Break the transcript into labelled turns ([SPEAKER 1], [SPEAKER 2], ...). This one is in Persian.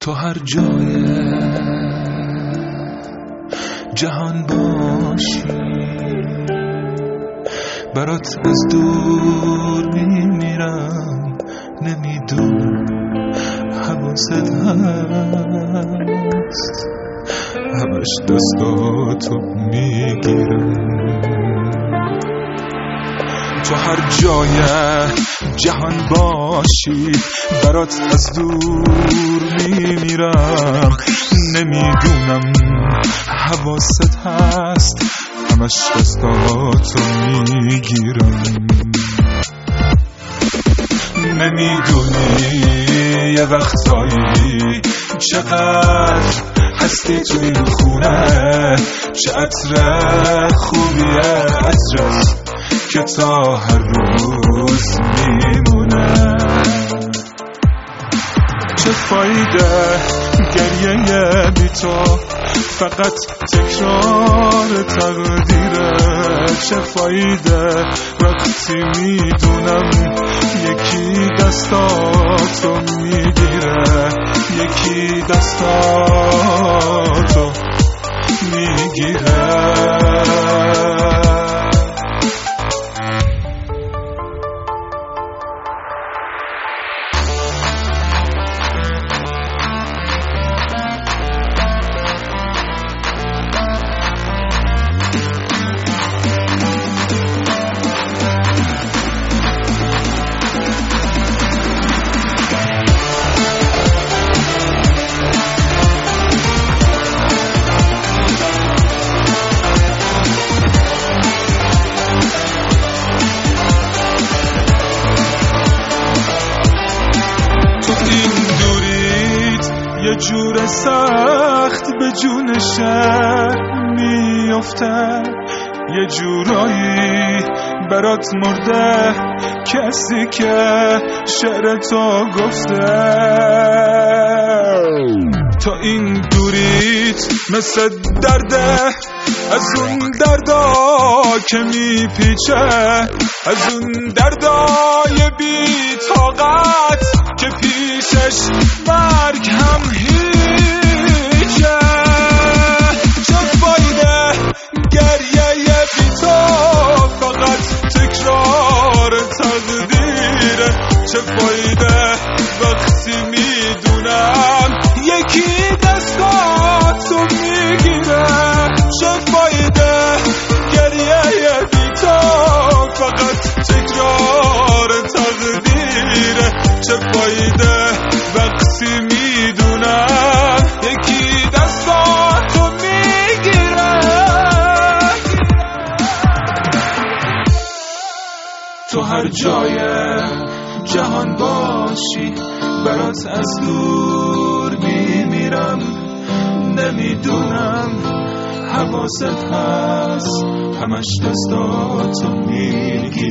[SPEAKER 1] تو هر جای جهان باشی، برات از دور میمیرم، نمیدونم حواست هست، همش دستاتو میگیرم. تو هر جای جهان باشی، برات از دور میمیرم، نمیدونم حواست هست، همش دستاتو میگیرم. نمیدونی یه وقتایی چقدر هستی تو این خونه، چه عطر خوبیه عطرت که تا هر روز میمونه. چه فایده گریه بی تو، فقط تکرار تقدیره. چه فایده وقتی میدونم یکی دستاتو میگیره، یکی دستاتو میگیره. یه جور سخت به جون شهر میفته، یه جورایی برات مرده کسی که شعر تو گفته. تو این دوریت مثل درده، از اون دردا که میپیچه، از اون دردای بی طاقت که پیشش مرگ هم هیچه. چه فایده گریه بی تو، فقط تکرار تقدیره. چه فایده وقتی میدونم یکی دستاتو میگیره. چه فایده گریه بی تو، فقط تکرار تقدیره. چه فایده وقتی میدونم یکی دستاتو میگیره. تو هر جای جهان باشی، برات از دور میمیرم، نمیدونم حواست هست، همش دستاتو میگیرم.